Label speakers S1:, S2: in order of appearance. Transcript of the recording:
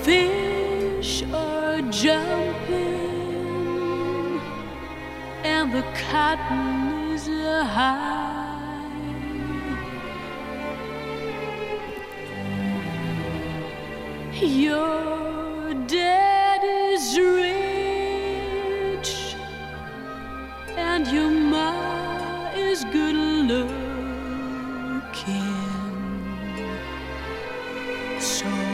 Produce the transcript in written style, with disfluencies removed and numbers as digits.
S1: fish are jumping and the cotton is high. Your dad is rich and your ma is good.